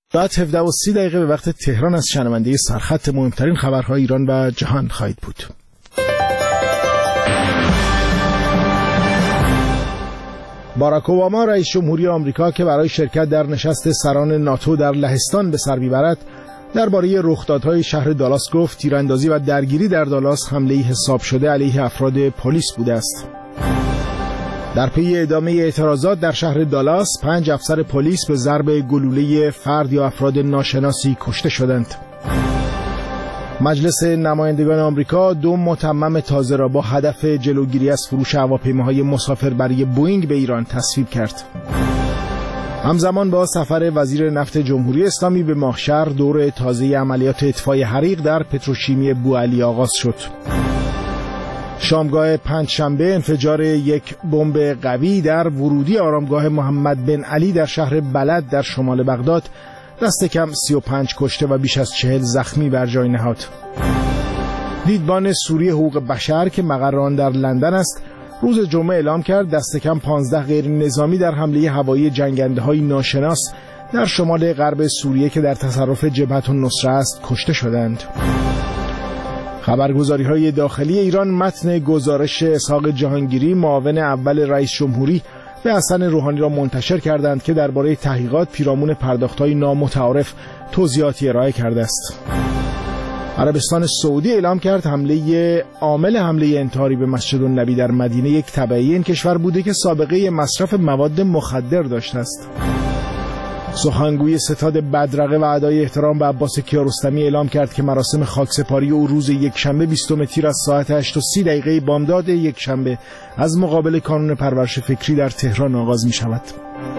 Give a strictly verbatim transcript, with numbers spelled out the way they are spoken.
بعد هفده و سی دقیقه به وقت تهران از شنونده سرخط مهمترین خبرهای ایران و جهان خواهید بود. باراک اوباما رئیس جمهوری آمریکا که برای شرکت در نشست سران ناتو در لهستان به سر می‌برد، درباره رخدادهای شهر دالاس گفت تیراندازی و درگیری در دالاس حمله‌ای حساب شده علیه افراد پلیس بوده است. در پی ادامه اعتراضات در شهر دالاس، پنج افسر پلیس به ضرب گلوله فرد یا افراد ناشناسی کشته شدند. مجلس نمایندگان آمریکا دو متمم تازه را با هدف جلوگیری از فروش هواپیماهای مسافربری بوئینگ به ایران تصویب کرد. همزمان با سفر وزیر نفت جمهوری اسلامی به ماهشهر، دور تازه عملیات اطفای حریق در پتروشیمی بوعلی آغاز شد. شامگاه پنجشنبه انفجار یک بمب قوی در ورودی آرامگاه محمد بن علی در شهر بلد در شمال بغداد دست کم سی و پنج کشته و بیش از چهل زخمی بر جای نهاد. دیدبان سوری حقوق بشر که مقر آن در لندن است، روز جمعه اعلام کرد دست کم پانزده غیر نظامی در حمله هوایی جنگنده‌های ناشناس در شمال غرب سوریه که در تصرف جبهت النصره است کشته شدند. خبرگزاری‌های داخلی ایران متن گزارش اسحاق جهانگیری معاون اول رئیس جمهوری به حسن روحانی را منتشر کردند که درباره تحقیقات پیرامون پرداخت‌های نامتعارف توضیحاتی ارائه کرده است. عربستان سعودی اعلام کرد حمله عامل حمله انتحاری به مسجد النبی در مدینه یک تبعی این کشور بوده که سابقه مصرف مواد مخدر داشته است. سخنگوی ستاد بدرقه و ادای احترام به عباس کیارستمی اعلام کرد که مراسم خاکسپاری او روز یکشنبه بیستم تیر از ساعت هشت و سی دقیقه بامداد یکشنبه از مقابل کانون پرورش فکری در تهران آغاز می شود.